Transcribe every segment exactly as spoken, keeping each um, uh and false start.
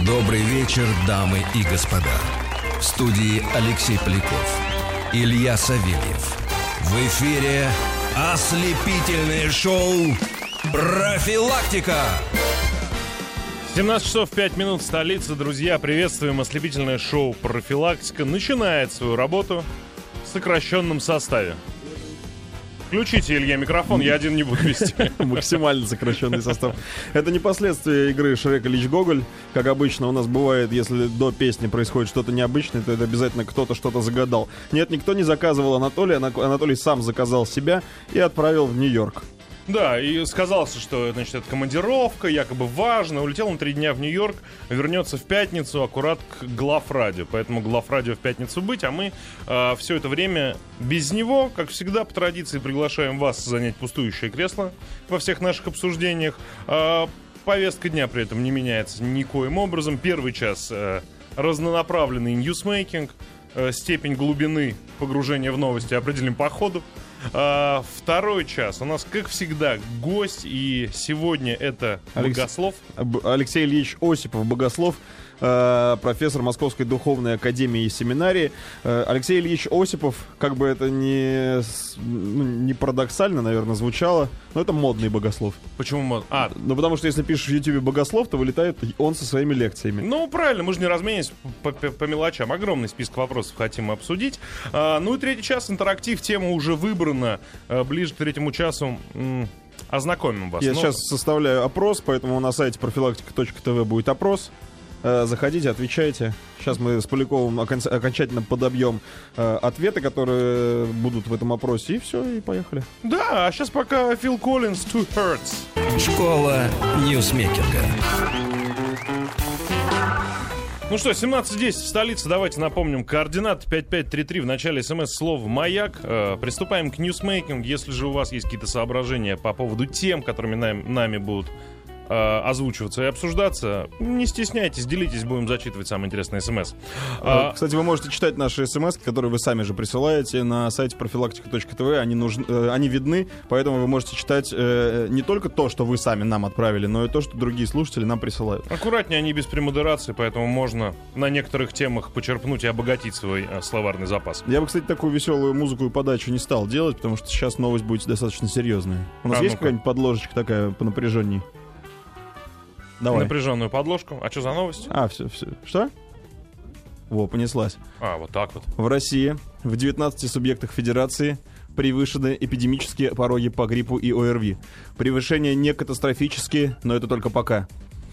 Добрый вечер, дамы и господа. В студии Алексей Поляков, Илья Савельев. В эфире ослепительное шоу «Профилактика». семнадцать часов пять минут, столица, друзья. Приветствуем. Ослепительное шоу «Профилактика» начинает свою работу в сокращенном составе. Включите, Илья, микрофон, я один не буду вести. Максимально сокращенный состав. Это не последствия игры Шрек Ильич Гоголь. Как обычно у нас бывает, если до песни происходит что-то необычное, то это обязательно кто-то что-то загадал. Нет, никто не заказывал Анатолия. Анатолий сам заказал себя и отправил в Нью-Йорк. Да, и сказался, что, значит, это командировка, якобы важно. Улетел на три дня в Нью-Йорк, вернется в пятницу аккурат к главрадио. Поэтому главрадио в пятницу быть, а мы э, все это время без него, как всегда, по традиции, приглашаем вас занять пустующее кресло во всех наших обсуждениях. Э, повестка дня при этом не меняется никоим образом. Первый час э, разнонаправленный ньюсмейкинг, э, степень глубины погружения в новости определим по ходу. А, второй час у нас, как всегда, гость, и сегодня это Алекс... богослов Алексей Ильич Осипов, богослов, э, профессор Московской духовной академии и семинарии. э, Алексей Ильич Осипов, как бы это ни, ну, не парадоксально, наверное, звучало, но это модный богослов. Почему мод? А, ну потому что если пишешь в Ютубе богослов, то вылетает он со своими лекциями. ну правильно, мы же не разменились по, по, по мелочам. Огромный список вопросов хотим обсудить. а, Ну и третий час, интерактив, тема уже выбрана. Ближе к третьему часу м- ознакомим вас. Я Но... сейчас составляю опрос, поэтому на сайте профилактика точка тв будет опрос. Э, заходите, отвечайте. Сейчас мы с Поляковым окон- окончательно подобьем э, ответы, которые будут в этом опросе. И все, и поехали. Да, а сейчас пока Фил Коллинз «Two Hurts». Школа ньюсмейкинга. Ну что, семнадцать десять в столице. Давайте напомним координаты пять пять три три. В начале смс слово «Маяк». Э, приступаем к ньюсмейкингу. Если же у вас есть какие-то соображения по поводу тем, которыми нам, нами будут э, озвучиваться и обсуждаться, не стесняйтесь, делитесь, будем зачитывать самые интересные смс. А, Кстати, вы можете читать наши смс, которые вы сами же присылаете на сайте профилактика точка тв. Они, нужны, э, они видны, поэтому вы можете читать э, не только то, что вы сами нам отправили, но и то, что другие слушатели нам присылают. Аккуратнее, они без премодерации, поэтому можно на некоторых темах почерпнуть и обогатить свой э, словарный запас. Я бы, кстати, такую веселую музыку и подачу не стал делать, потому что сейчас новость будет достаточно серьезная. У нас а, есть ну-ка. какая-нибудь подложечка такая по напряженней? Давай. Напряженную подложку. А что за новость? А, все, все. Что? Во, понеслась. А, вот так вот. В России в девятнадцати субъектах федерации превышены эпидемические пороги по гриппу и ОРВИ. Превышения не катастрофические, но это только пока.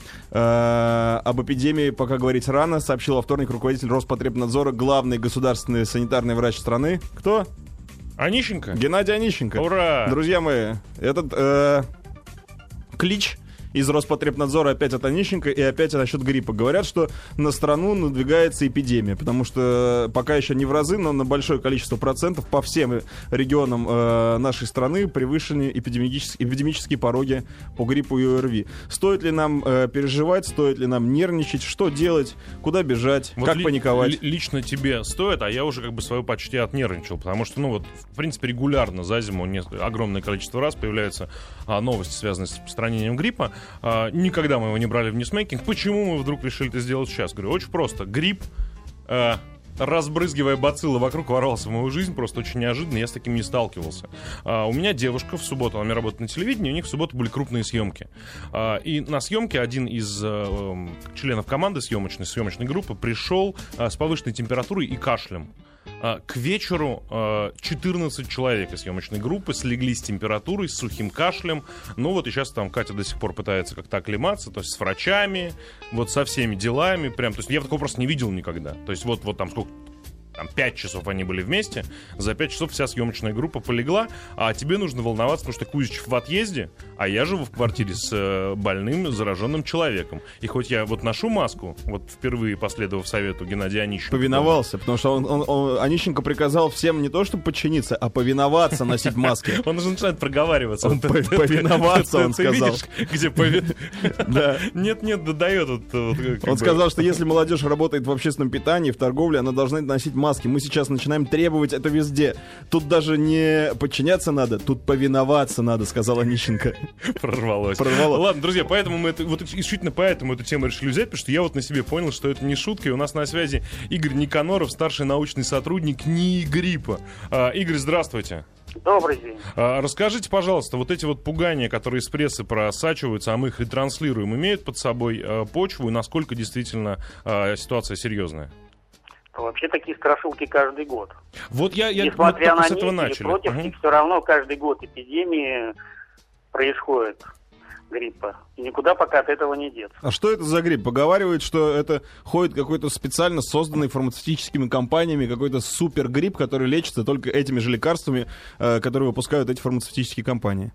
Э, об эпидемии пока говорить рано, сообщил во вторник руководитель Роспотребнадзора, главный государственный санитарный врач страны. Кто? Онищенко? Геннадий Онищенко. Ура! Друзья мои, этот э, клич из Роспотребнадзора опять от Онищенко и опять насчет гриппа. Говорят, что на страну надвигается эпидемия, потому что пока еще не в разы, но на большое количество процентов по всем регионам э, нашей страны превышены эпидемические, эпидемические пороги по гриппу и ОРВИ. Стоит ли нам э, переживать, стоит ли нам нервничать, что делать, куда бежать, вот как ли, паниковать? Ли, лично тебе стоит, а я уже как бы свое почти отнервничал, потому что, ну вот, в принципе, регулярно за зиму не, огромное количество раз появляются а, новости, связанные с распространением гриппа. А, никогда мы его не брали в ньюсмейкинг. Почему мы вдруг решили это сделать сейчас? Говорю, очень просто. Грипп, а, разбрызгивая бациллы вокруг, ворвался в мою жизнь просто очень неожиданно, я с таким не сталкивался. А, у меня девушка в субботу, она работает на телевидении, у них в субботу были крупные съемки. А, и на съемке один из а, членов команды съемочной, съемочной группы пришел а, с повышенной температурой и кашлем. К вечеру четырнадцать человек из съемочной группы слегли с температурой, с сухим кашлем. Ну вот и сейчас там Катя до сих пор пытается как-то оклематься, то есть с врачами, вот со всеми делами. Прям, то есть я такого просто не видел никогда. То есть вот, вот там сколько... Там пять часов они были вместе, за пять часов вся съемочная группа полегла, а тебе нужно волноваться, потому что Кузичев в отъезде, а я живу в квартире с э, больным, зараженным человеком. И хоть я вот ношу маску, вот впервые последовав совету Геннадия Онищенко... Повиновался, потому что он, он, он, Онищенко приказал всем не то, чтобы подчиниться, а повиноваться, носить маски. Он уже начинает проговариваться. Он повиноваться, он сказал. Где Нет-нет, додает. Он сказал, что если молодежь работает в общественном питании, в торговле, она должна носить маску маски. Мы сейчас начинаем требовать это везде. Тут даже не подчиняться надо, тут повиноваться надо, сказала Онищенко. Прорвалось. Прорвало. Ладно, друзья, поэтому мы это, вот исключительно поэтому эту тему решили взять, потому что я вот на себе понял, что это не шутка. И у нас на связи Игорь Никоноров, старший научный сотрудник НИИ гриппа. А, Игорь, здравствуйте. Добрый день. А, расскажите, пожалуйста, вот эти вот пугания, которые из прессы просачиваются, а мы их ретранслируем, имеют под собой а, почву, и насколько действительно а, ситуация серьезная? Вообще такие страшилки каждый год. Вот я, я Несмотря мы на с этого них начали. или против Угу. них, все равно каждый год эпидемии происходит гриппа. И никуда пока от этого не деться. А что это за грипп? Поговаривают, что это ходит какой-то специально созданный фармацевтическими компаниями какой-то супергрипп, который лечится только этими же лекарствами, э, которые выпускают эти фармацевтические компании.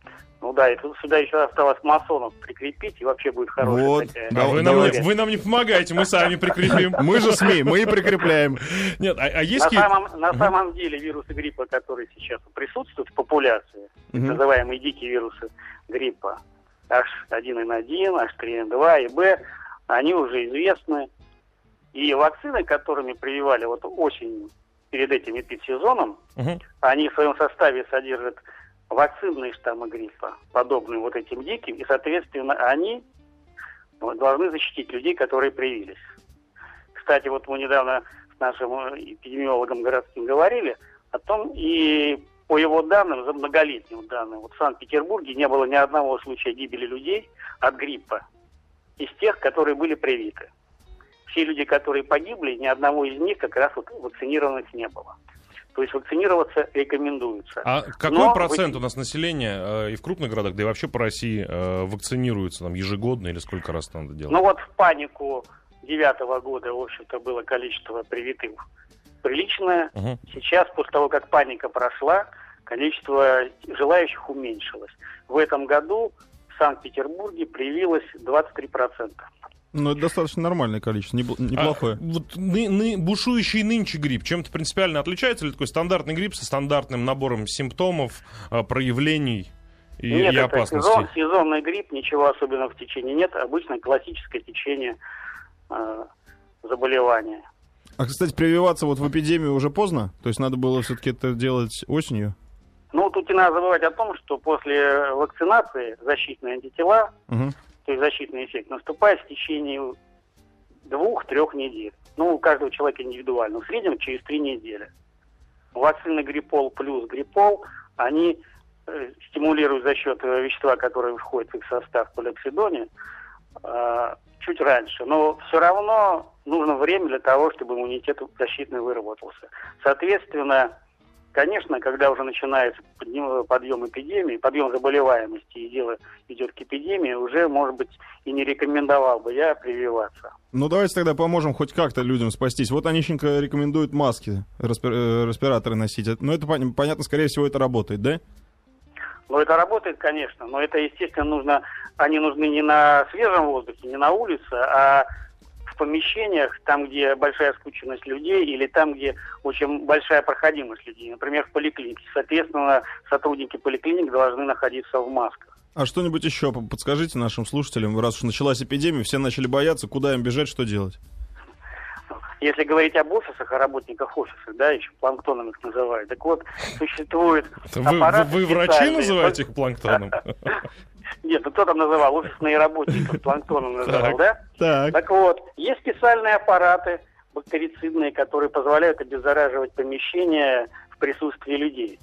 Ну да, и тут сюда еще осталось масонов прикрепить, и вообще будет хорошая Вот. такая... Да, А вы, нам, давайте. вы нам не помогаете, мы сами прикрепим. Мы же СМИ, мы и прикрепляем. Нет, а, а есть... На, ки- самом, на самом деле вирусы гриппа, которые сейчас присутствуют в популяции, Мгм. называемые дикие вирусы гриппа, эйч один эн один, эйч три эн два и Б, они уже известны. И вакцины, которыми прививали вот осенью перед этим эпидсезоном, Мгм. они в своем составе содержат вакцинные штаммы гриппа, подобные вот этим диким, и, соответственно, они вот, должны защитить людей, которые привились. Кстати, вот мы недавно с нашим эпидемиологом городским говорили о том, и по его данным, за многолетним данным, вот в Санкт-Петербурге не было ни одного случая гибели людей от гриппа из тех, которые были привиты. Все люди, которые погибли, ни одного из них как раз вот вакцинированных не было. То есть вакцинироваться рекомендуется. А какой Но процент вы- у нас населения э, и в крупных городах, да и вообще по России э, вакцинируется там ежегодно или сколько раз это надо делать? Ну вот в панику девятого года, в общем-то, было количество привитых приличное. Угу. Сейчас, после того, как паника прошла, количество желающих уменьшилось. В этом году в Санкт-Петербурге привилось двадцать три процента. Ну, это достаточно нормальное количество, небл- неплохое. А вот ны- ны- бушующий нынче грипп чем-то принципиально отличается или такой стандартный грипп со стандартным набором симптомов, а, проявлений и, Нет, и это опасностей? сезон, сезонный грипп, ничего особенного в течение нет. Обычно классическое течение э, заболевания. А, кстати, прививаться вот в эпидемию уже поздно? То есть надо было все-таки это делать осенью? Ну, тут не надо забывать о том, что после вакцинации защитные антитела, Угу. то есть защитный эффект, наступает в течение двух-трех недель. Ну, у каждого человека индивидуально. В среднем через три недели. Вакцины Гриппол плюс Гриппол, они э, стимулируют за счет э, вещества, которое входит в их состав, полиоксидоне, э, чуть раньше. Но все равно нужно время для того, чтобы иммунитет защитный выработался. Соответственно, конечно, когда уже начинается подъем, подъем эпидемии, подъем заболеваемости и дело идет к эпидемии, уже, может быть, и не рекомендовал бы я прививаться. Ну, давайте тогда поможем хоть как-то людям спастись. Вот Онищенко рекомендует маски, респи- э, респираторы носить. Ну, это пон- понятно, скорее всего, это работает, да? Но это работает, конечно, но это, естественно, нужно, они нужны не на свежем воздухе, не на улице, а в помещениях, там, где большая скученность людей или там, где очень большая проходимость людей, например, в поликлинике. Соответственно, сотрудники поликлиник должны находиться в масках. А что-нибудь еще подскажите нашим слушателям, раз уж началась эпидемия, все начали бояться, куда им бежать, что делать? Если говорить об офисах, о работниках офисов, да, еще планктоном их называют, так вот, существует Вы, вы, аппараты вы врачи специальные. называете их планктоном? Нет, ну кто там называл? Офисные работники планктоном называл, Так. да? Так. Так вот, есть специальные аппараты бактерицидные, которые позволяют обеззараживать помещения в присутствии людей.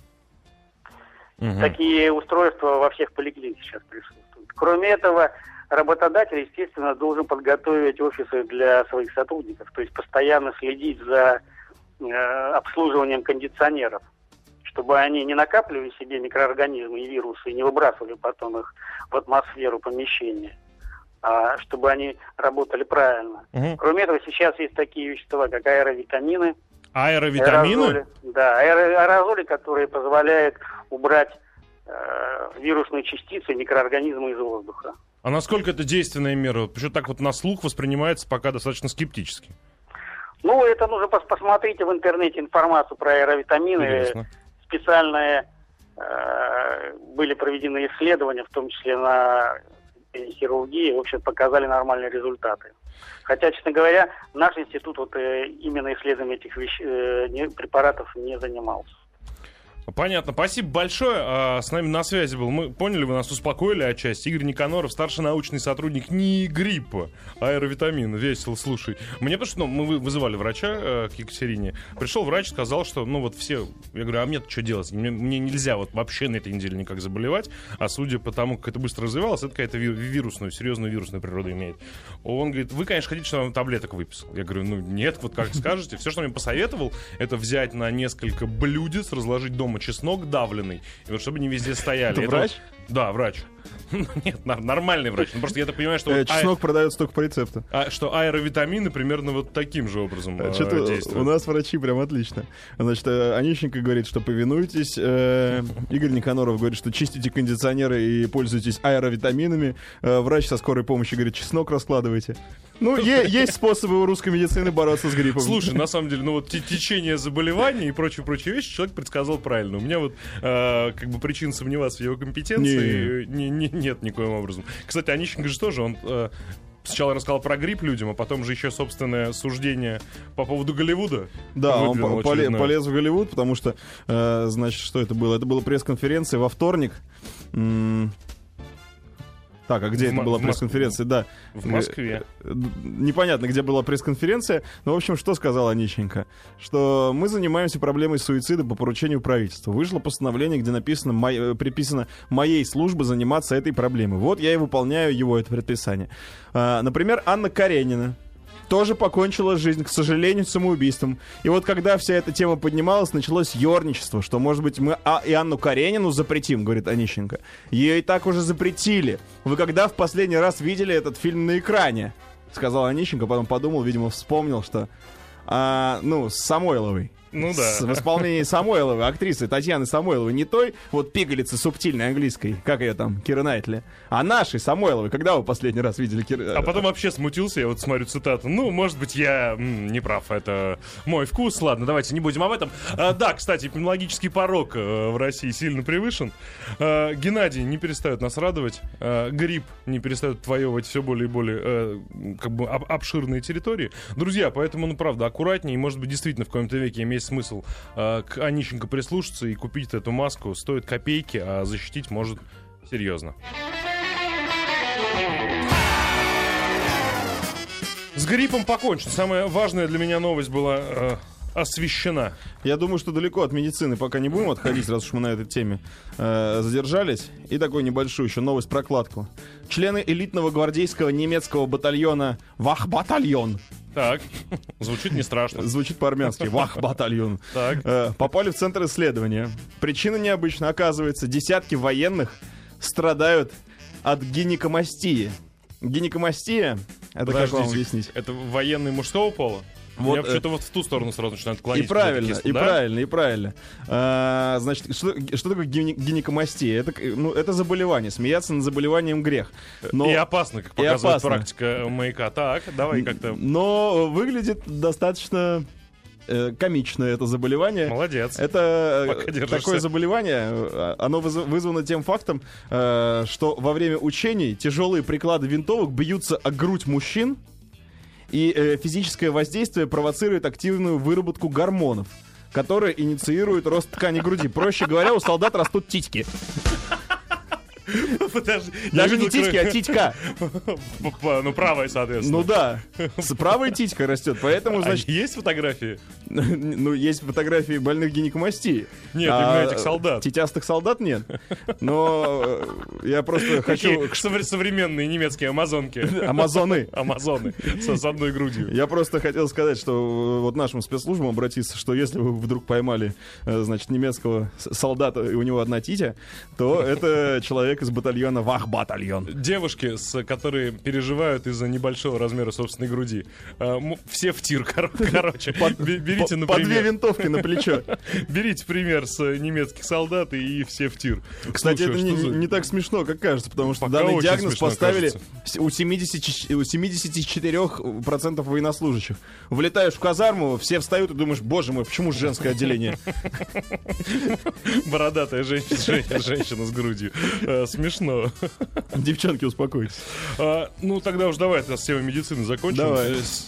Мгм. Такие устройства во всех поликлиниках сейчас присутствуют. Кроме этого, работодатель, естественно, должен подготовить офисы для своих сотрудников, то есть постоянно следить за э, обслуживанием кондиционеров, чтобы они не накапливали в себе микроорганизмы и вирусы и не выбрасывали потом их в атмосферу помещения, а чтобы они работали правильно. Мгм. Кроме этого, сейчас есть такие вещества, как аэровитамины, Аэровитамины? аэрозоли, да, аэро- аэрозоли, которые позволяют убрать э, вирусные частицы, микроорганизмы из воздуха. А насколько это действенная мера? Почему так вот на слух воспринимается пока достаточно скептически? Ну, это нужно пос- посмотрите в интернете информацию про аэровитамины. Интересно. Специальные э, были проведены исследования, в том числе на хирургии, в общем, показали нормальные результаты. Хотя, честно говоря, наш институт вот, э, именно исследованием этих вещ... э, не, препаратов не занимался. Понятно, спасибо большое. А, с нами на связи был. Мы поняли, вы нас успокоили отчасти. Игорь Никоноров, старший научный сотрудник НИИ гриппа, аэровитамин. Весело, слушай. Мне то, что ну, мы вызывали врача э, к Екатерине. Пришел врач, сказал, что ну вот все. Я говорю, а мне-то что делать? Мне, мне нельзя вот вообще на этой неделе никак заболевать. А судя по тому, как это быстро развивалось, это какая-то вирусную, серьезную вирусную природу имеет. Он говорит, вы, конечно, хотите, чтобы я вам таблеток выписал. Я говорю, ну нет, вот как скажете. Все, что он мне посоветовал, это взять на несколько блюдец, разложить дома чеснок давленный, и вот чтобы не везде стояли. Это, это врач? Вот, да, врач. Нет, нормальный врач. Ну, просто я так понимаю, что... Э, вот чеснок а... продается только по рецепту. А, что аэровитамины примерно вот таким же образом э, Что-то действуют. у нас врачи прям отлично. Значит, э, Онищенко говорит, что повинуйтесь. Э, Игорь Никоноров говорит, что чистите кондиционеры и пользуйтесь аэровитаминами. Э, врач со скорой помощи говорит, чеснок раскладывайте. Ну, е- есть способы у русской медицины бороться с гриппом. Слушай, на самом деле, ну вот течение заболеваний и прочие-прочие вещи человек предсказал правильно. У меня вот э, как бы причин сомневаться в его компетенции не. Не, не, нет никоим образом. Кстати, Онищенко же тоже, он э, сначала рассказал про грипп людям, а потом же еще собственное суждение по поводу Голливуда. Да, он выдвинул поле- очередное. полез в Голливуд, потому что, э, значит, что это было? Это была пресс-конференция во вторник. М- Так, а где В это М- была в пресс-конференция? Да. В Москве. Э, Непонятно, где была пресс-конференция. Но, в общем, что сказал Онищенко? Что мы занимаемся проблемой суицида по поручению правительства. Вышло постановление, где написано, мо- приписано моей службе заниматься этой проблемой. Вот я и выполняю его, это предписание. А, например, Анна Каренина тоже покончила жизнь, к сожалению, самоубийством. И вот когда вся эта тема поднималась, началось ерничество, что, может быть, мы а, и Анну Каренину запретим, говорит Онищенко. Ее и так уже запретили. Вы когда в последний раз видели этот фильм на экране? Сказал Онищенко, потом подумал, видимо, вспомнил, что... А, ну, с Самойловой. Ну да. С, в исполнении Самойловой, актрисы Татьяны Самойловой. Не той вот пигалицы субтильной английской, как ее там, Кира Найтли, а нашей Самойловой. Когда вы последний раз видели Кира... А потом вообще смутился, я вот смотрю цитату. Ну, может быть, я м, не прав, это мой вкус. Ладно, давайте не будем об этом. А, да, кстати, эпидемиологический порог э, в России сильно превышен. А, Геннадий не перестает нас радовать. А, грипп не перестает отвоевывать все более и более э, как бы об, обширные территории. Друзья, поэтому, ну, правда, аккуратнее. И, может быть, действительно, в каком-то веке имеет смысл э, к Онищенко прислушаться и купить эту маску. Стоит копейки, а защитить может серьезно. С гриппом покончено. Самая важная для меня новость была э, освещена. Я думаю, что далеко от медицины пока не будем отходить, раз уж мы на этой теме э, задержались. И такую небольшую еще новость-прокладку. Члены элитного гвардейского немецкого батальона «Вахбатальон», Так, звучит не страшно. звучит по-армянски, «Вахбатальон», Так. э, попали в центр исследования. Причина необычна. Оказывается, десятки военных страдают от гинекомастии. Гинекомастия, это как вам Подождите, объяснить? это военный мужского пола? Вот, Я э, вообще-то вот в ту сторону сразу начинаю И клонить. правильно, и да? правильно, и правильно. А, значит, что, что такое гине- гинекомастия? Это, ну, это заболевание. Смеяться над заболеванием грех. Но, И опасно, как показывает опасно. практика маяка. Так, давай как-то... но выглядит достаточно э, комично это заболевание. Молодец. Это э, Пока держишься. такое заболевание, э, оно выз- вызвано тем фактом, э, что во время учений тяжелые приклады винтовок бьются о грудь мужчин, и э, физическое воздействие провоцирует активную выработку гормонов, которые инициируют рост ткани груди. Проще говоря, у солдат растут титьки. Подожди. я Даже не видел, титьки, кроме- а титька. Ну, правая, соответственно. Ну да, с правой титька растет, поэтому, А значит, есть фотографии? ну, есть фотографии больных гинекомастией. Нет, а именно этих солдат. Титястых солдат нет. Но э, я просто хочу... Такие совре- современные немецкие амазонки. Амазоны. Амазоны. С с одной грудью. Я просто хотел сказать, что э, вот нашим спецслужбам обратиться, что если вы вдруг поймали, э, значит, немецкого с- солдата, и у него одна титя, то это человек из батальона Вахбатальон. Девушки, с, которые переживают из-за небольшого размера собственной груди. А, м- все в тир, кор- короче. Бе- Берите, По, по две например, винтовки на плечо. берите пример с немецких солдат и все в тир. Кстати, Слушай, это не, что за- не так смешно, как кажется, потому что Пока данный очень диагноз смешно поставили кажется. с- у семидесяти, у семидесяти четырёх процентов военнослужащих. Влетаешь в казарму, все встают и думаешь, боже мой, почему же женское отделение? Бородатая женщина, женщина, женщина с грудью. Э, Да, смешно. Девчонки, успокойтесь. А, ну, тогда уж давай с темой медицины закончим. Давай. Э, с-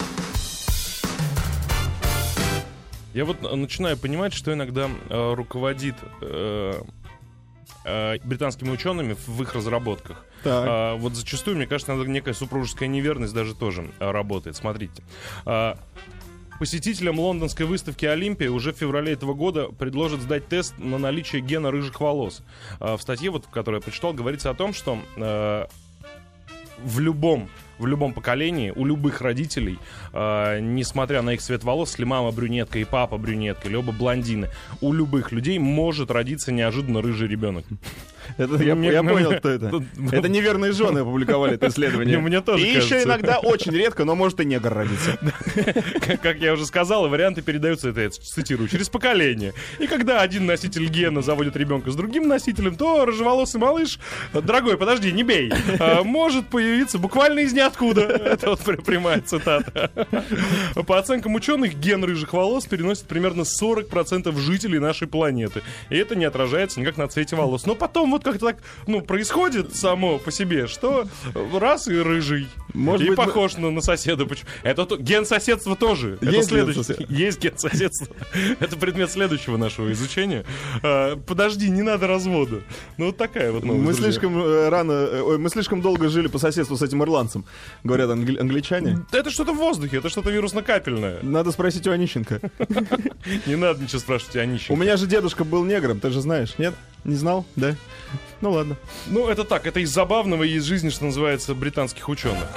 Я вот начинаю понимать, что иногда э, руководит э, э, британскими учеными в их разработках. Так. А, вот зачастую, мне кажется, надо некая супружеская неверность даже тоже а, работает. Смотрите. А, посетителям лондонской выставки «Олимпия» уже в феврале этого года предложат сдать тест на наличие гена рыжих волос. А, в статье, вот, которую я прочитал, говорится о том, что э, в любом в любом поколении, у любых родителей, э, несмотря на их цвет волос, если мама брюнетка и папа брюнетка, или оба блондины, у любых людей может родиться неожиданно рыжий ребенок. Это, я, Мне- я мне- понял, кто это. Тут- Это неверные жены опубликовали это исследование. Мне тоже И кажется. еще иногда, очень редко, но может и негр родиться. Как, как я уже сказал, варианты передаются, это я цитирую, через поколение. И когда один носитель гена заводит ребенка с другим носителем, то рыжеволосый малыш, дорогой, подожди, не бей, а, может появиться буквально из ниоткуда. Это вот пря- прямая цитата. По оценкам ученых, ген рыжих волос переносит примерно сорок процентов жителей нашей планеты. И это не отражается никак на цвете волос. Но потом вот как-то так, ну, происходит само по себе, что раз и рыжий. Может и быть, мы- похож на, на соседа. Почему? Это то- ген соседства тоже. Это Есть ген следующий. сосед- Есть ген соседства. Это предмет следующего нашего изучения. А, подожди, не надо развода. Ну, вот такая вот новость. Мы друзья. слишком э, рано, э, ой, мы слишком долго жили по соседству с этим ирландцем, говорят англи- англичане. Это что-то в воздухе, это что-то вирусно-капельное. Надо спросить у Онищенко. Не надо ничего спрашивать о нищих. У меня же дедушка был негром, ты же знаешь, нет? Не знал? Да? Ну ладно. Ну, это так, это из забавного и из жизни, что называется, британских ученых.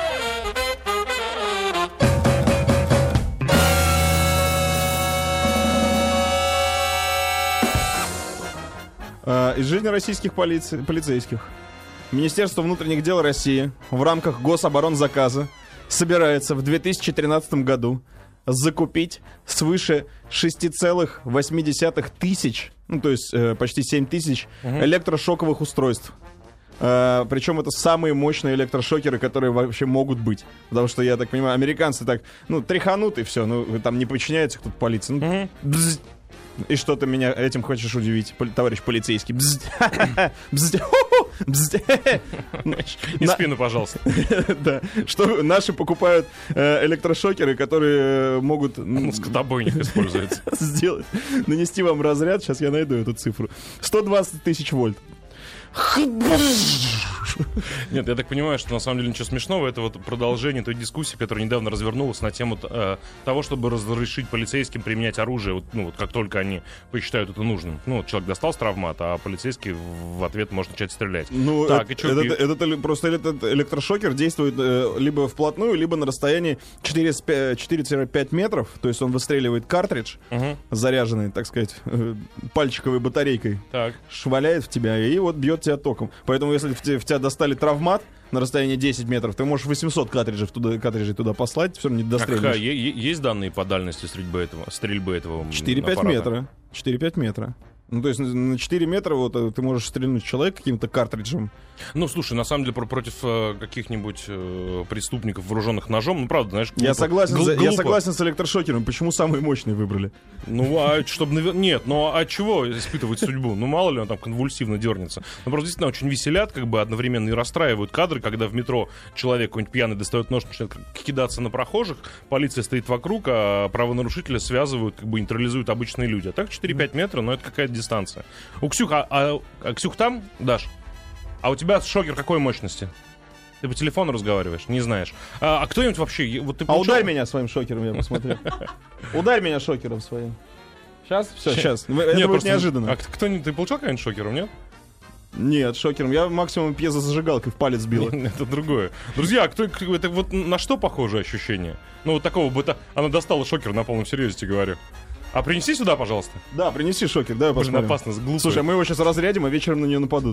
А, из жизни российских полици- полицейских. Министерство внутренних дел России в рамках гособоронзаказа собирается в две тысячи тринадцатом году закупить свыше шесть целых восемь десятых тысяч, ну то есть э, почти семь тысяч электрошоковых устройств. Э, причем это самые мощные электрошокеры, которые вообще могут быть. Потому что, я так понимаю, американцы так, ну, тряханут и все, ну, вы там не подчиняете кто-то полиции. Ну, бзз. И что ты меня этим хочешь удивить, пол- товарищ полицейский? Бзз. Бзз. Ху-ху. Бзз. И На- спину, пожалуйста. Да, что наши покупают э, электрошокеры, которые э, могут м, Ну, скотобойник используется. сделать, нанести вам разряд, сейчас я найду эту цифру, сто двадцать тысяч вольт. Нет, я так понимаю, что на самом деле ничего смешного. Это вот продолжение той дискуссии, которая недавно развернулась на тему э, того, чтобы разрешить полицейским применять оружие, вот, ну, вот как только они посчитают это нужным. Ну, вот человек достал с травмата, а полицейский в ответ может начать стрелять. Ну, Так, это, и чё, этот, и- этот эле- просто этот электрошокер действует э, либо вплотную, либо на расстоянии четыре-пять метров, то есть он выстреливает картридж, Мгм. заряженный, так сказать, э, пальчиковой батарейкой, Так. шваляет в тебя и вот бьет тебя током. Поэтому если в, те- в тебя достали травмат на расстоянии десять метров, ты можешь восемьсот картриджей туда, картриджей туда послать, все равно не А какая- дострелишь. е- е- есть данные по дальности стрельбы этого, стрельбы этого м, четыре-пять аппарата? метра. четыре-пять метра. Ну, то есть на- на четыре метра вот э, ты можешь стрельнуть в человека каким-то картриджем. Ну, слушай, на самом деле про- против э, каких-нибудь э, преступников, вооруженных ножом, ну, правда, знаешь, Я глупо. согласен, Гл- за- я глупо. согласен с электрошокером. Почему самые мощные выбрали? Ну, а чтобы... навер- Нет, ну, а чего испытывать судьбу? Ну, мало ли он там конвульсивно дернется. Ну, просто действительно очень веселят, как бы одновременно и расстраивают кадры, когда в метро человек какой-нибудь пьяный достает нож, начинает кидаться на прохожих, полиция стоит вокруг, а правонарушителя связывают, как бы нейтрализуют обычные люди. А так четыре-пять метра, но это какая-то дистанция. У Ксюх, а, а- а Ксюх там, Даш? А у тебя шокер какой мощности? Ты по телефону разговариваешь, не знаешь. А, а кто-нибудь вообще... е- Вот ты А получал- ударь меня своим шокером, я посмотрю. Ударь меня шокером своим. Сейчас? Все, сейчас. Это Нет, будет просто- неожиданно. А кто-нибудь... Ты получал какой-нибудь шокером, нет? Нет, шокером. Я максимум пьезозажигалкой в палец бил. Это другое. Друзья, а кто, это вот на что похоже ощущение? Ну, вот такого бы... Она достала шокер на полном серьезе, тебе говорю. А принеси сюда, пожалуйста. Да, принеси шокер, давай Блин, посмотрим. опасно, глупо. Слушай, мы его сейчас разрядим, а вечером на нее нападут.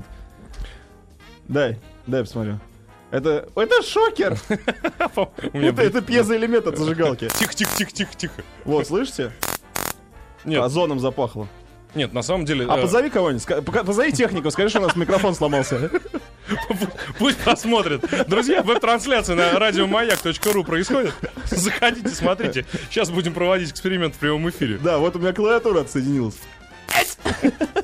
Дай, дай посмотрю. Это, это шокер! У меня Это, это пьезоэлемент от зажигалки. Тихо, тихо, тихо, тихо, тихо. Вот, слышите? Нет, Озоном запахло. нет, на самом деле... А э, позови кого-нибудь, ска- пока- позови технику, скажи, что у нас микрофон сломался. Пусть посмотрят. Друзья, веб-трансляция на радиомаяк точка ру происходит. Заходите, смотрите. Сейчас будем проводить эксперимент в прямом эфире. Да, вот у меня клавиатура отсоединилась.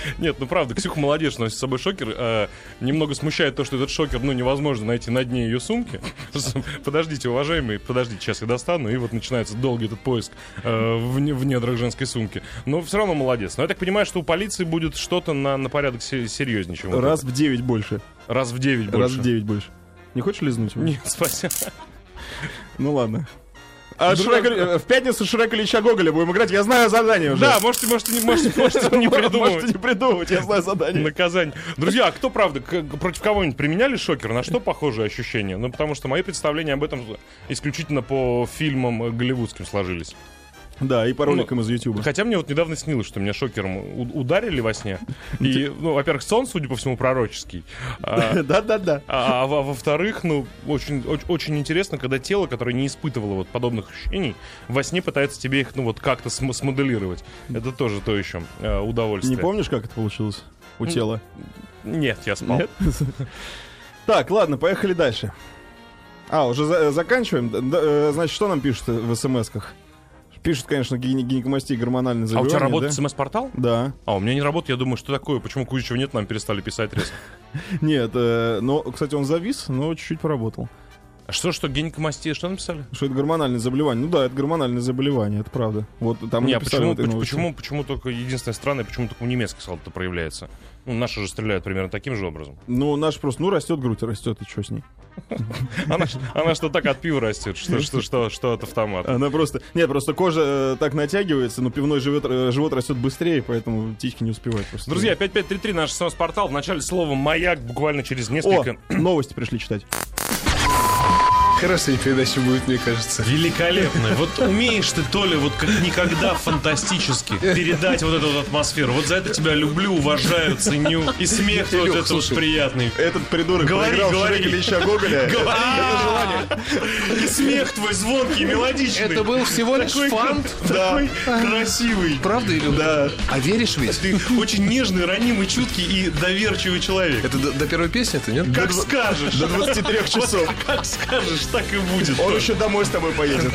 Нет, ну правда, Ксюха молодец, носит с собой шокер. Э, немного смущает то, что этот шокер, ну, невозможно найти на дне ее сумки. Подождите, уважаемые, подождите, сейчас я достану. И вот начинается долгий этот поиск э, в, в недрах женской сумки. Но все равно молодец. Но я так понимаю, что у полиции будет что-то на, на порядок серьезнее, чем Раз в девять больше. Раз в девять больше. Раз в девять больше. Не хочешь лизнуть? Нет, спасибо. Ну ладно. А Шрека, в пятницу Шрека Ильича Гоголя будем играть, я знаю задание уже. Да, можете, можете, не, можете, можете не придумывать. Можете не придумывать, я знаю задание. Наказание. Друзья, а кто, правда, к- против кого-нибудь применяли шокер? На что похожие ощущения? Ну, потому что мои представления об этом исключительно по фильмам голливудским сложились. Да, и по роликам Ну, из Ютуба. Хотя мне вот недавно снилось, что меня шокером у- ударили во сне. И, ну, во-первых, сон, судя по всему, пророческий. А, Да-да-да. а, а во- во-вторых, ну, очень, оч- очень интересно, когда тело, которое не испытывало вот подобных ощущений, во сне пытается тебе их, ну, вот как-то см- смоделировать. Это тоже то еще э, удовольствие. Не помнишь, как это получилось у тела? Нет, я спал. Нет? Так, ладно, поехали дальше. А, уже за- заканчиваем? Да, э, значит, что нам пишут в смс-ках? Пишут, конечно, гини- гинекомастия, гормональное А у заболевание. тебя работает да? смс-портал? Да. А, у меня не работает, я думаю, что такое? Почему Кузичева нет, нам перестали писать резко. Нет, э, но, кстати, он завис, но чуть-чуть поработал. А что, что, гинекомастия, что написали? Что это гормональное заболевание? Ну да, это гормональное заболевание, это правда. Вот там Не, а написали почему, в этой новости. почему, почему только единственная страна, и почему только у немецких солдат это проявляется? Ну, наши же стреляют примерно таким же образом. Ну, наш просто, ну, растет грудь, растет, и что с ней? Она, ж- она что так от пива растет, что, что, что, что от автомата. Она просто... Нет, просто кожа э, так натягивается, но пивной живот, э, живот растет быстрее, поэтому титьки не успевают просто. Друзья, пять пять три три наш смс-портал. В начале слова «Маяк» буквально через О, несколько... новости пришли читать. Хорошая передача будет, мне кажется. Великолепно. Вот умеешь ты, Толя, вот как никогда фантастически передать вот эту вот атмосферу. Вот за это тебя люблю, уважаю, ценю. И смех твой вот Лёх, этот вот слушай, приятный. Этот придурок Говори, проиграл говори. Шрека Ильича Гоголя. Говори. И смех твой звонкий, мелодичный. Это был всего лишь Такой, фант? такой красивый. Правда, или Да. А веришь ведь? Ты очень нежный, ранимый, чуткий и доверчивый человек. Это до, до первой песни-то, нет? Как скажешь. До двадцати трёх часов. Вот как скажешь, так и будет. Он еще домой с тобой поедет.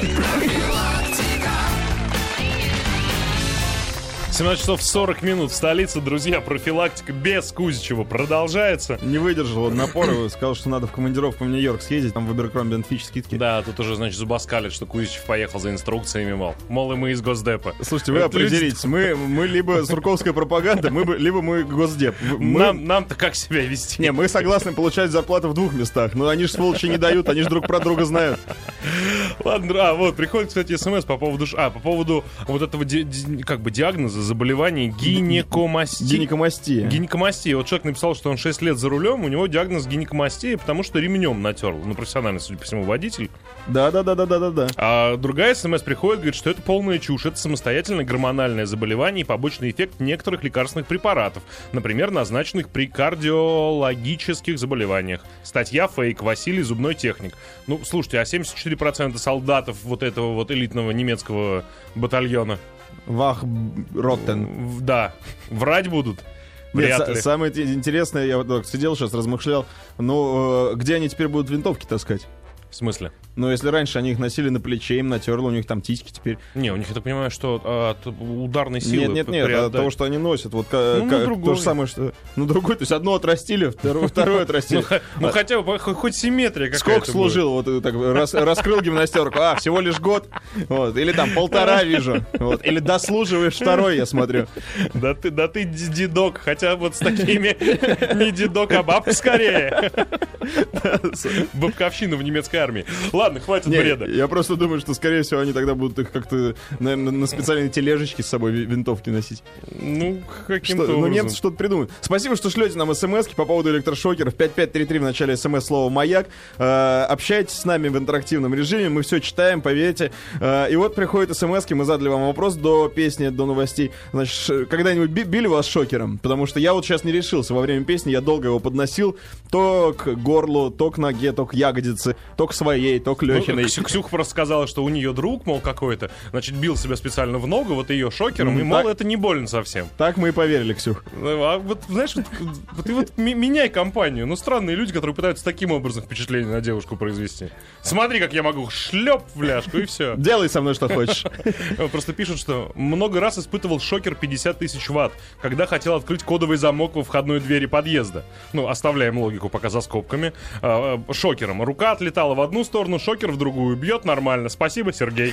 семнадцать часов сорок минут в столице, друзья. Профилактика без Кузичева продолжается. Не выдержал он напора, сказал, что надо в командировку в Нью-Йорк съездить, там в Аберкромби энд Фич скидки. Да, тут уже, значит, зубоскалит, что Кузичев поехал за инструкциями, мол. Мол, и мы из Госдепа. Слушайте, вы Вот люди- определитесь, мы, мы либо сурковская пропаганда, мы, бы- либо мы Госдеп. Мы, Нам, нам-то как себя вести? не, мы согласны получать зарплату в двух местах, но они же сволочи не дают, они же друг про друга знают. Ладно, а вот приходит, кстати, смс по поводу, ш- а, по поводу вот этого ди- ди- как бы диагноза, заболевания гинекомастии. Гинекомастия. Гинекомастия. Вот человек написал, что он шесть лет за рулем, у него диагноз гинекомастия, потому что ремнем натерл. Ну, профессиональный, судя по всему, водитель. Да-да-да-да-да-да. А другая смс приходит, говорит, что это полная чушь. Это самостоятельное гормональное заболевание и побочный эффект некоторых лекарственных препаратов, например, назначенных при кардиологических заболеваниях. Статья фейк. Василий, зубной техник. Ну, слушайте, а семьдесят четыре процента солдатов вот этого вот элитного немецкого батальона, Вах Роттен. в- да, врать будут? Нет, Вряд са- ли. самое те- интересное, я вот так сидел сейчас, размышлял, ну, э, где они теперь будут винтовки таскать? В смысле? Ну, если раньше они их носили на плече, им натерло, у них там титьки теперь. Не, у них, я так понимаю, что а, от ударной силы... Нет, нет, нет, преодолеть. от того, что они носят. Вот ка- Ну, на ка- другой. то же самое, что... Ну, другой, то есть одно отрастили, второе, второе отрастили. Ну, х- ну, хотя бы хоть, хоть симметрия какая-то Сколько будет. служил? Вот э, так рас- раскрыл гимнастерку. А, всего лишь год. Вот. Или там полтора вижу. Вот. Или дослуживаешь второй, я смотрю. Да ты, да ты д- дедок, хотя вот с такими не дедок, а бабка скорее. Бабковщина в немецкой армии. Ладно, хватит Не, бреда. я просто думаю, что, скорее всего, они тогда будут их как-то, наверное, на специальной тележечке с собой ви- винтовки носить. Ну, каким-то Что, ну, образом. немцы что-то придумают. Спасибо, что шлете нам смс-ки по поводу электрошокеров. пять пять три три в начале смс слово «Маяк». Э, общайтесь с нами в интерактивном режиме. Мы все читаем, поверьте. Э, и вот приходят смс-ки. Мы задали вам вопрос до песни, до новостей. Значит, ш- когда-нибудь би- били вас шокером? Потому что я вот сейчас не решился. Во время песни я долго его подносил. То к горлу, то к ноге, то к ягодице, то к к своей, то к Лехиной. Ну, Ксю- Ксюха просто сказала, что у нее друг, мол, какой-то, значит, бил себя специально в ногу, вот ее шокером, Мгм, и, мол, так. это не больно совсем. Так мы и поверили, Ксюх. Ну, а вот, знаешь, вот, вот ты вот ми- меняй компанию. Ну, странные люди, которые пытаются таким образом впечатление на девушку произвести. Смотри, как я могу, шлеп в ляжку, и все. Делай со мной, что хочешь. Просто пишут, что много раз испытывал шокер пятьдесят тысяч ватт, когда хотел открыть кодовый замок во входной двери подъезда. Ну, оставляем логику пока за скобками. А, а, шокером. Рука отлетала в одну сторону, шокер в другую. Бьет нормально. Спасибо, Сергей.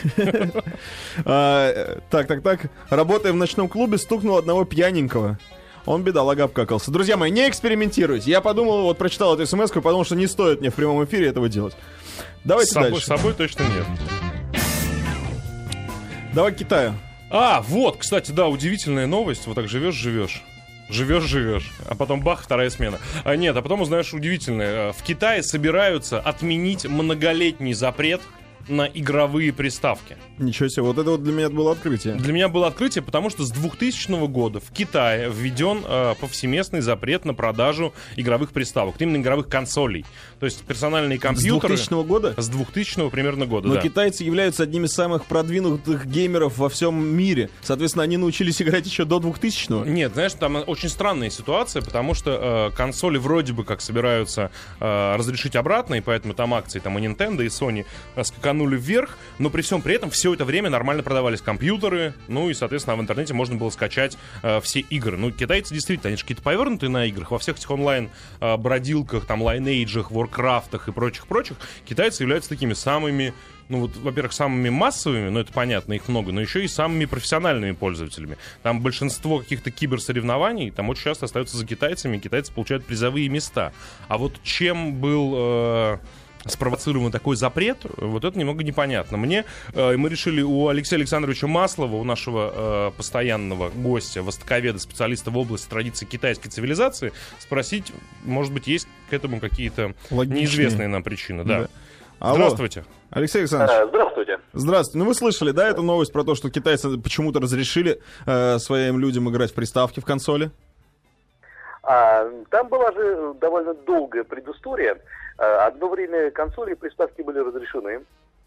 А, Так, так, так. Работая в ночном клубе, стукнул одного пьяненького. Он, бедолага, обкакался. Друзья мои, не экспериментируйте. Я подумал, вот прочитал эту смс-ку и подумал, что не стоит мне в прямом эфире этого делать. Давайте С собой, дальше. с собой точно нет. Давай к Китаю. А, вот, кстати, да, удивительная новость. Вот так живешь-живешь. Живешь-живешь, а потом бах, вторая смена. А, нет, а потом узнаешь удивительное. В Китае собираются отменить многолетний запрет на игровые приставки. Ничего себе, вот это вот для меня было открытие. Для меня было открытие, потому что с двухтысячного года в Китае введен э, повсеместный запрет на продажу игровых приставок, именно игровых консолей. То есть персональные С компьютеры... двухтысячного года? С двухтысячного примерно года, Но да. китайцы являются одними из самых продвинутых геймеров во всем мире. Соответственно, они научились играть еще до двухтысячного. Нет, знаешь, там очень странная ситуация, потому что э, консоли вроде бы как собираются э, разрешить обратно, и поэтому там акции там и Nintendo, и Sony э, скаканули вверх, но при всем при этом все это время нормально продавались компьютеры, ну и, соответственно, в интернете можно было скачать э, все игры. Ну, китайцы действительно, они же какие-то повернутые на играх, во всех этих онлайн-бродилках, там, Lineage, Warcraft'ах и прочих-прочих, китайцы являются такими самыми, ну вот, во-первых, самыми массовыми, ну это понятно, их много, но еще и самыми профессиональными пользователями. Там большинство каких-то киберсоревнований, там очень часто остаются за китайцами, и китайцы получают призовые места. А вот чем был... Э, спровоцирован такой запрет, вот это немного непонятно. Мне, э, мы решили у Алексея Александровича Маслова, у нашего э, постоянного гостя, востоковеда, специалиста в области традиций китайской цивилизации, спросить, может быть, есть к этому какие-то Логичнее. неизвестные нам причины. Да. Да. Алло. Здравствуйте. Алексей Александрович. А, Здравствуйте. Здравствуйте. Ну вы слышали, да, эту новость про то, что китайцы почему-то разрешили э, своим людям играть в приставки, в консоли? А, там была же довольно долгая предыстория. А, одно время консоли и приставки были разрешены.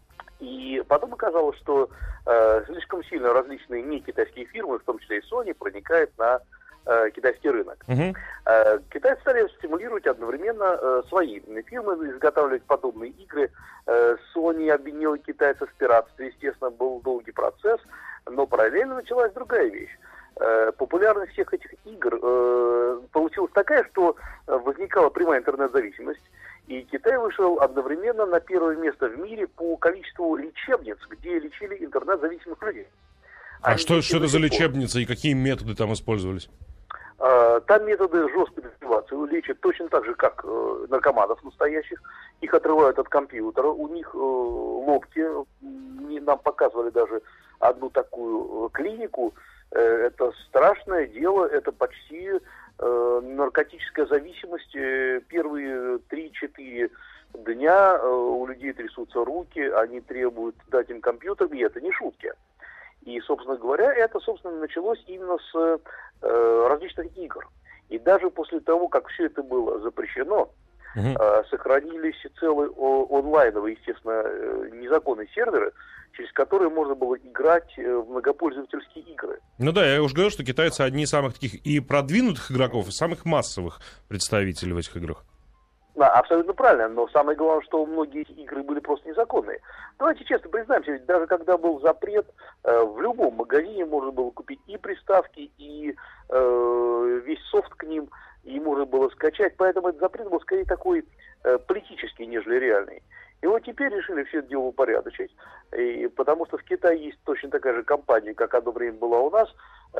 И потом оказалось, что э, слишком сильно различные не китайские фирмы, в том числе и Sony, проникают на э, китайский рынок. Угу. Э, китайцы стали стимулировать одновременно э, свои фирмы, изготавливать подобные игры. Э, Sony обвинила китайцев в пиратстве. Естественно, был долгий процесс, но параллельно началась другая вещь. Э, популярность всех этих игр э, получилась такая, что возникала прямая интернет-зависимость. И Китай вышел одновременно на первое место в мире по количеству лечебниц, где лечили интернет-зависимых людей. А Они что, что это за до сих пор. лечебница и какие методы там использовались? А, Там методы жесткой депривации лечат точно так же, как э, наркоманов настоящих. Их отрывают от компьютера, у них э, локти. Не- Нам показывали даже одну такую э, клинику. Э, это страшное дело, это почти э, наркотическая зависимость. Э, Первые три-четыре дня э, у людей трясутся руки, они требуют дать им компьютер, и это не шутки. И, собственно говоря, это, собственно, началось именно с э, различных игр. И даже после того, как все это было запрещено, Мгм. э, сохранились целые о- онлайновые, естественно, э, незаконные серверы, через которые можно было играть э, в многопользовательские игры. Ну да, я уже говорил, что китайцы одни из самых таких и продвинутых игроков, и самых массовых представителей в этих играх. Да, абсолютно правильно, но самое главное, что многие эти игры были просто незаконные. Давайте честно признаемся, ведь даже когда был запрет, э, в любом магазине можно было купить и приставки, и э, весь софт к ним, и можно было скачать, поэтому этот запрет был скорее такой э, политический, нежели реальный. И вот теперь решили все это дело упорядочить, и, потому что в Китае есть точно такая же компания, как одно время была у нас,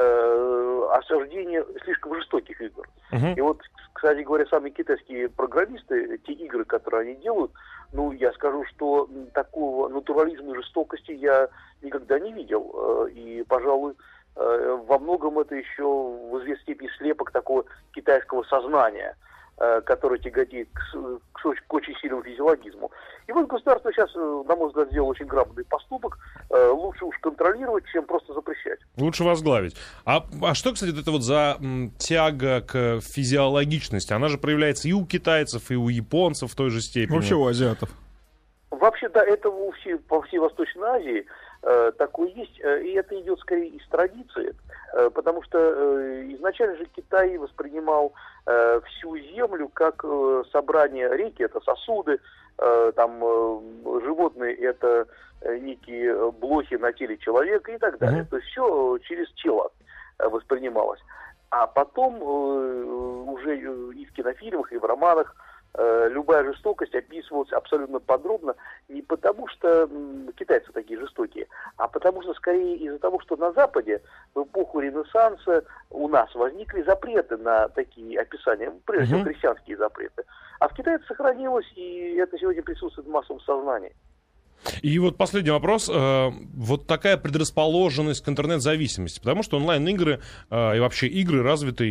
э, осуждение слишком жестоких игр. Мгм. И вот, кстати говоря, сами китайские программисты, те игры, которые они делают, ну, я скажу, что м, такого натурализма и жестокости я никогда не видел. Э, И, пожалуй, э, во многом это еще в известной степени слепок такого китайского сознания, э, которое тяготеет к, с- к оч- к очень сильному физиологизму. И вот государство сейчас, э, на мой взгляд, сделало очень грамотный поступок. Э, Лучше уж контролировать, чем просто запрещать. Лучше возглавить. А, а что, кстати, это вот за м, тяга к физиологичности? Она же проявляется и у китайцев, и у японцев в той же степени. Вообще у азиатов. да, это у всей, по всей Восточной Азии э, такое есть, э, и это идет скорее из традиции, э, потому что э, изначально же Китай воспринимал э, всю землю как э, собрание реки, это сосуды, э, там э, животные это э, некие блохи на теле человека и так далее. Mm-hmm. То есть все через тело э, воспринималось. А потом э, уже и в кинофильмах, и в романах э, любая жестокость описывалась абсолютно подробно не потому, что м, китайцы такие жестокие, а потому что скорее из-за того, что на Западе в эпоху Ренессанса у нас возникли запреты на такие описания, прежде всего христианские запреты. А в Китае это сохранилось, и это сегодня присутствует в массовом сознании. И вот последний вопрос. Вот такая предрасположенность к интернет-зависимости, потому что онлайн-игры и вообще игры развиты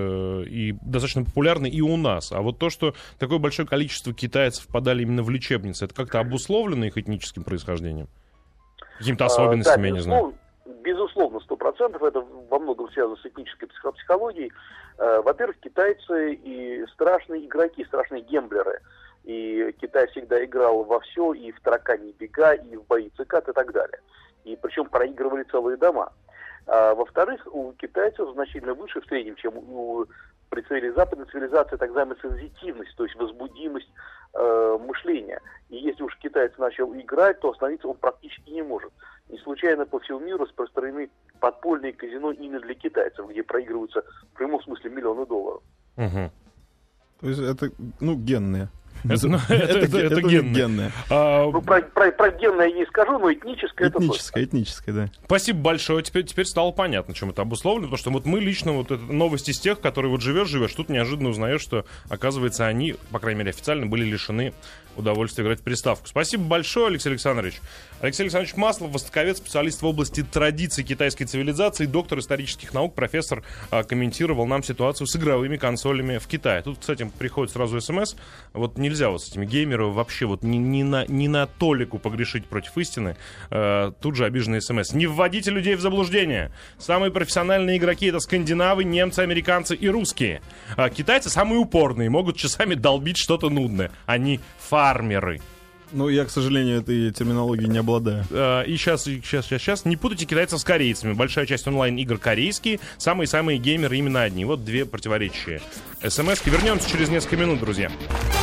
и достаточно популярны и у нас. А вот то, что такое большое количество китайцев попадали именно в лечебницы, это как-то обусловлено их этническим происхождением? Какими-то особенностями, а, да, я не знаю. Безусловно, сто процентов это во многом связано с этнической психологией. Во-первых, китайцы и страшные игроки, страшные гемблеры. И Китай всегда играл во все, и в таракани бега, и в бои цикад, и так далее. И причем проигрывали целые дома. А, во-вторых, у китайцев значительно выше в среднем, чем у представителей западной цивилизации, так называемая сензитивность, то есть возбудимость э, мышления. И если уж китаец начал играть, то остановиться он практически не может. Не случайно по всему миру распространены подпольные казино именно для китайцев, где проигрываются в прямом смысле миллионы долларов. Угу. То есть это, ну, генные. Это, ну, это, это, это, это генное. генное. А, ну, про, про, про генное я не скажу, но этническое, этническое это Этническое, да. Спасибо большое. Теперь, теперь стало понятно, чем это обусловлено, потому что вот мы лично, вот это новость из тех, которые вот живешь-живешь, тут неожиданно узнаешь, что, оказывается, они, по крайней мере, официально были лишены удовольствия играть в приставку. Спасибо большое, Алексей Александрович. Алексей Александрович Маслов, востоковед, специалист в области традиций китайской цивилизации, доктор исторических наук, профессор, комментировал нам ситуацию с игровыми консолями в Китае. Тут, кстати, приходит сразу смс. Вот нельзя вот с этими геймерами вообще вот ни, ни, на, ни на толику погрешить против истины. Э, тут же обиженный смс. Не вводите людей в заблуждение. Самые профессиональные игроки — это скандинавы, немцы, американцы и русские. А китайцы самые упорные, могут часами долбить что-то нудное. Они фармеры. Ну, я, к сожалению, этой терминологией не обладаю. Uh, и сейчас, сейчас, сейчас, сейчас. Не путайте китайцев с корейцами. Большая часть онлайн-игр корейские. Самые-самые геймеры именно одни. Вот две противоречия. СМСки. Вернемся через несколько минут, друзья.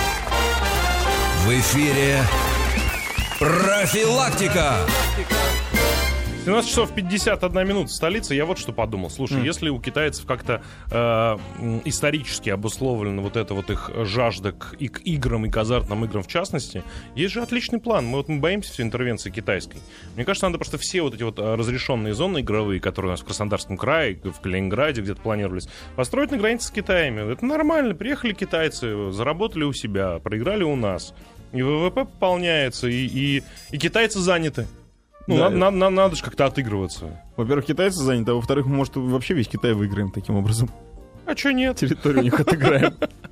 В эфире «Профилактика». семнадцать часов пятьдесят одна минута в столице. Я вот что подумал. Слушай, mm. если у китайцев как-то э, исторически обусловлена вот эта вот их жажда к, и к играм, и к азартным играм в частности, есть же отличный план. Мы вот мы боимся всей интервенции китайской. Мне кажется, надо просто все вот эти вот разрешенные зоны игровые, которые у нас в Краснодарском крае, в Калининграде где-то планировались, построить на границе с Китаем. Это нормально. Приехали китайцы, заработали у себя, проиграли у нас. И ВВП пополняется, и, и, и китайцы заняты. Ну, да, на, на, надо же как-то отыгрываться. Во-первых, китайцы заняты, а во-вторых, мы, может, вообще весь Китай выиграем таким образом. А чё нет? Территорию у них отыграем.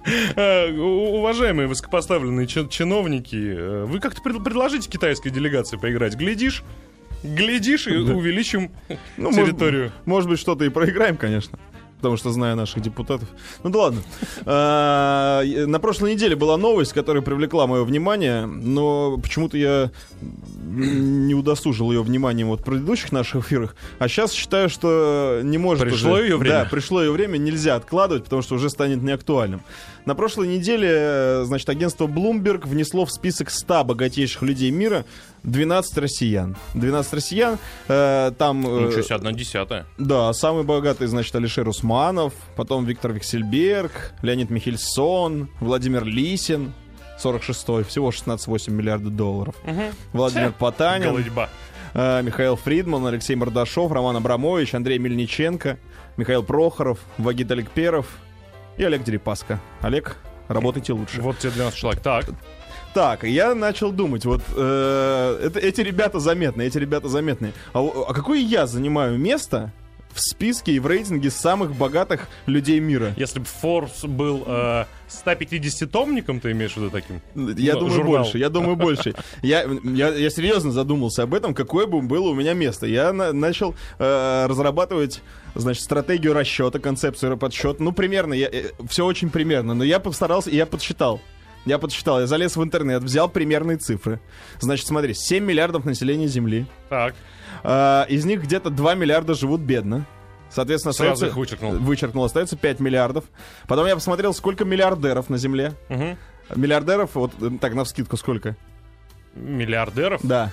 Уважаемые высокопоставленные чиновники, вы как-то предложите китайской делегации поиграть. Глядишь, глядишь и увеличим территорию. Может быть, что-то и проиграем, конечно. Потому что знаю наших депутатов. Ну да ладно. А, на прошлой неделе была новость, которая привлекла мое внимание, но почему-то я не удосужил ее вниманием вот в предыдущих наших эфирах. А сейчас считаю, что не может пришло уже... ее время. Да, пришло ее время, нельзя откладывать, потому что уже станет неактуальным. На прошлой неделе, значит, агентство Bloomberg внесло в список ста богатейших людей мира двенадцать россиян. двенадцать россиян. Э, там... Э, Ничего себе, одна десятая. Да, самый богатый, значит, Алишер Усманов, потом Виктор Виксельберг, Леонид Михельсон, Владимир Лисин, сорок шестой, всего шестнадцать целых восемь десятых миллиарда долларов. Угу. Владимир Потанин, Голодьба. э, Михаил Фридман, Алексей Мордашов, Роман Абрамович, Андрей Мельниченко, Михаил Прохоров, Вагит Аликперов и Олег Дерипаска. Олег, работайте лучше. Вот тебе двенадцать человек. Так. Так, я начал думать, вот э, это, эти ребята заметные, эти ребята заметные. А, а какое я занимаю место в списке и в рейтинге самых богатых людей мира? Если бы Forbes был э, сто пятидесятитомником, ты имеешь в виду таким? Я ну, думаю, журнал. больше, я думаю, больше. Я, я, я серьезно задумался об этом, какое бы было у меня место. Я на, начал э, разрабатывать, значит, стратегию расчета, концепцию подсчета. Ну, примерно, я, э, все очень примерно, но я постарался, я подсчитал. Я подсчитал, я залез в интернет, взял примерные цифры. Значит, смотри, семь миллиардов населения Земли. Так. А, из них где-то два миллиарда живут бедно. Соответственно, Сразу остается, их вычеркнул. Вычеркнул, остается пять миллиардов. Потом я посмотрел, сколько миллиардеров на Земле. Угу. Миллиардеров, вот так, навскидку сколько? Миллиардеров? Да.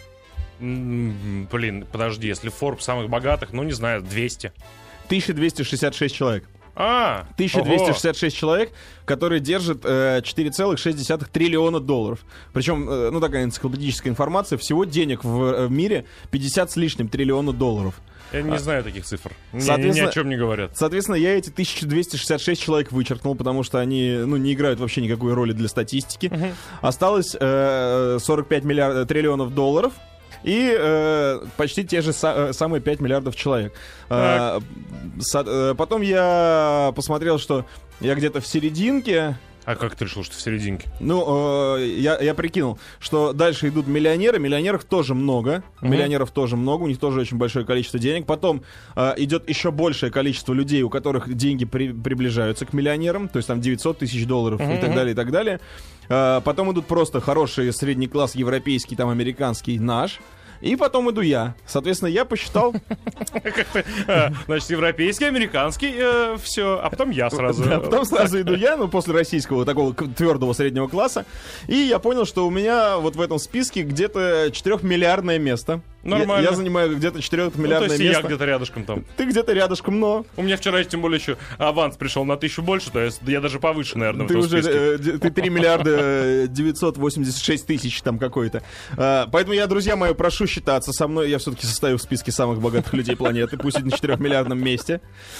М, Блин, подожди, если Forbes самых богатых, ну, не знаю, двести. тысяча двести шестьдесят шесть человек. А, тысяча двести ого. шестьдесят шесть человек, которые держат э, четыре целых шесть десятых триллиона долларов. Причем, э, ну такая энциклопедическая информация, всего денег в, в мире пятьдесят с лишним триллиона долларов. Я не знаю таких цифр. Ни, ни Соответственно- о чем не говорят. Соответственно, я эти тысяча двести шестьдесят шесть человек вычеркнул, потому что они, ну, не играют вообще никакой роли для статистики. Осталось э, сорок пять миллиардов, триллионов долларов. И э, почти те же са- э, самые пять миллиардов человек. Э, со- э, потом я посмотрел, что я где-то в серединке. А как ты решил, что в серединке? Ну, э, я, я прикинул, что дальше идут миллионеры. Миллионеров тоже много. Мгм. Миллионеров тоже много. У них тоже очень большое количество денег. Потом э, идет еще большее количество людей, у которых деньги при- приближаются к миллионерам. То есть там девятьсот тысяч долларов и так далее, и так далее. Э, потом идут просто хорошие средний класс, европейский, там, американский, наш. И потом иду я. Соответственно, я посчитал... А, Значит, европейский, американский, все, а потом я сразу. Да, потом сразу иду я, ну, после российского такого к- твердого среднего класса. И я понял, что у меня вот в этом списке где-то четырехмиллиардное место. Нормально. Я, я занимаю где-то Ну, то четырехмиллиардное есть и я место. где-то рядышком там. Ты где-то рядышком, но... У меня вчера, тем более, еще аванс пришел на тысячу больше, то есть я даже повыше, наверное, в Ты этом уже списке. э, д- ты три миллиарда девятьсот восемьдесят шесть тысяч там какой-то. А, поэтому я, друзья мои, прошу считаться со мной. Я все-таки состою в списке самых богатых людей планеты, пусть и на четырехмиллиардном месте.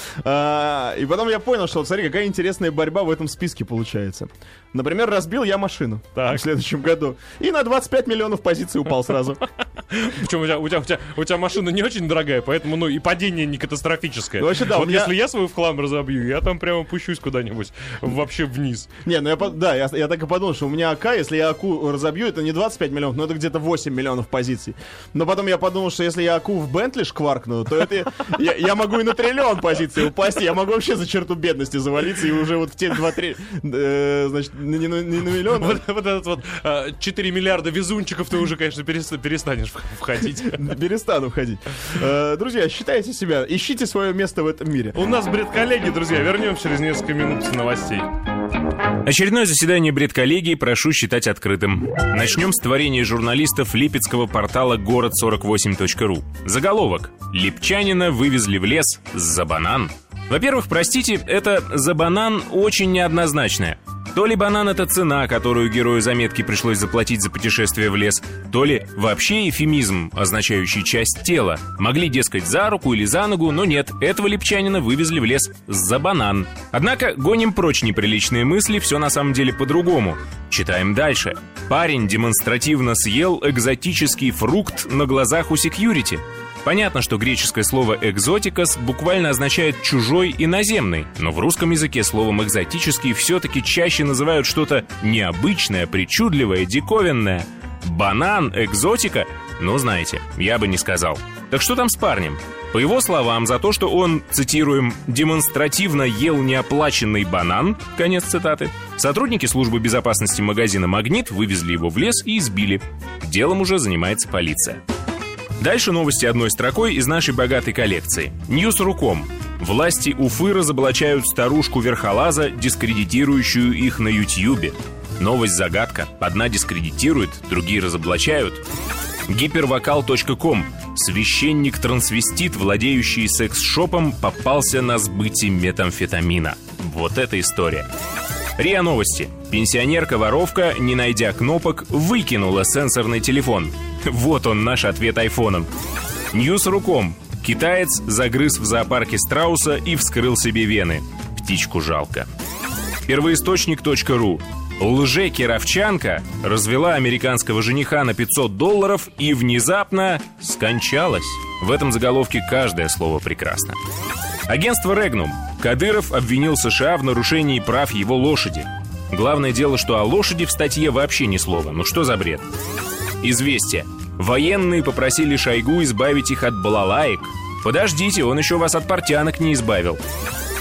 А, и потом я понял, что, вот смотри, какая интересная борьба в этом списке получается. Например, разбил я машину Так. в следующем году. И на двадцать пять миллионов позиций упал сразу. Причем у тебя, у, тебя, у, тебя, у тебя машина не очень дорогая, поэтому, ну, и падение не катастрофическое. Ну, вообще, да, вот у меня- если я свой в хлам разобью, я там прямо пущусь куда-нибудь вообще вниз. Не, ну я, по- да, я, я так и подумал, что у меня АК, если я АКУ разобью, это не двадцать пять миллионов, но это где-то восемь миллионов позиций. Но потом я подумал, что если я АКУ в Бентли шкваркну, то это я, я могу и на триллион позиций упасть, и я могу вообще за черту бедности завалиться, и уже вот в те два-три, э, значит, не, на- не на миллион, Вот, вот этот вот а, четыре миллиарда везунчиков ты уже, конечно, перес- перестанешь в- входить. а перестану входить. Э, друзья, считайте себя, ищите свое место в этом мире. У нас бред-коллеги, друзья. Вернемся через несколько минут с новостей. Очередное заседание бредколлегии прошу считать открытым. Начнем с творения журналистов липецкого портала город сорок восемь точка ру. Заголовок. Липчанина вывезли в лес за банан. Во-первых, простите, это «за банан» очень неоднозначное. То ли банан — это цена, которую герою заметки пришлось заплатить за путешествие в лес, то ли вообще эвфемизм, означающий часть тела. Могли, дескать, за руку или за ногу, но нет, этого липчанина вывезли в лес за банан. Однако гоним прочь неприличные мысли, все на самом деле по-другому. Читаем дальше. Парень демонстративно съел экзотический фрукт на глазах у секьюрити. Понятно, что греческое слово «экзотикос» буквально означает «чужой», «иноземный», но в русском языке словом «экзотический» все-таки чаще называют что-то необычное, причудливое, диковинное. Банан, экзотика? Ну, знаете, я бы не сказал. Так что там с парнем? По его словам, за то, что он, цитируем, «демонстративно ел неоплаченный банан», конец цитаты, сотрудники службы безопасности магазина «Магнит» вывезли его в лес и избили. Делом уже занимается полиция. Дальше новости одной строкой из нашей богатой коллекции. Ньюс.руком. Власти Уфы разоблачают старушку-верхолаза, дискредитирующую их на Ютьюбе. Новость-загадка. Одна дискредитирует, другие разоблачают. Гипервокал точка ком. Священник-трансвестит, владеющий секс-шопом, попался на сбыте метамфетамина. Вот эта история. РИА Новости. Пенсионерка-воровка, не найдя кнопок, выкинула сенсорный телефон. Вот он, наш ответ айфоном. Ньюс.руком. Китаец загрыз в зоопарке страуса и вскрыл себе вены. Птичку жалко. Первоисточник точка ру. Лже-кировчанка развела американского жениха на пятьсот долларов и внезапно скончалась. В этом заголовке каждое слово прекрасно. Агентство Регнум. Кадыров обвинил США в нарушении прав его лошади. Главное дело, что о лошади в статье вообще ни слова. Ну что за бред? Известие. Военные попросили Шойгу избавить их от балалаек. Подождите, он еще вас от портянок не избавил.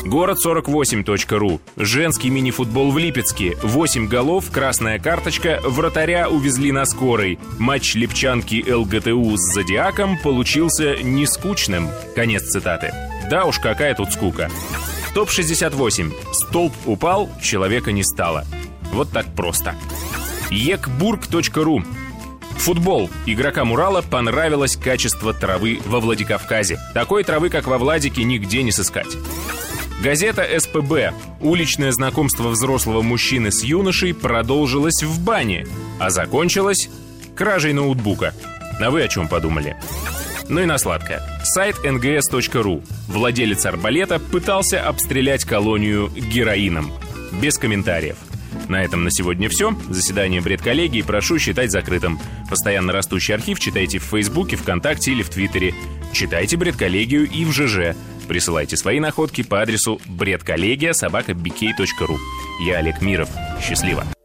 город сорок восемь точка ру. Женский мини-футбол в Липецке. восемь голов, красная карточка, вратаря увезли на скорой. Матч липчанки ЛГТУ с Зодиаком получился нескучным. Конец цитаты. Да уж, какая тут скука. топ шестьдесят восемь. Столб упал, человека не стало. Вот так просто. екбург точка ру. Футбол. Игрокам Урала понравилось качество травы во Владикавказе. Такой травы, как во Владике, нигде не сыскать. Газета СПБ. Уличное знакомство взрослого мужчины с юношей продолжилось в бане, а закончилось кражей ноутбука. А вы о чем подумали? Ну и на сладкое. Сайт эн гэ эс точка ру. Владелец арбалета пытался обстрелять колонию героином. Без комментариев. На этом на сегодня все. Заседание бредколлегии прошу считать закрытым. Постоянно растущий архив читайте в Фейсбуке, ВКонтакте или в Твиттере. Читайте бредколлегию и в ЖЖ. Присылайте свои находки по адресу бредколлегия собака би кей точка ру. Я Олег Миров. Счастливо.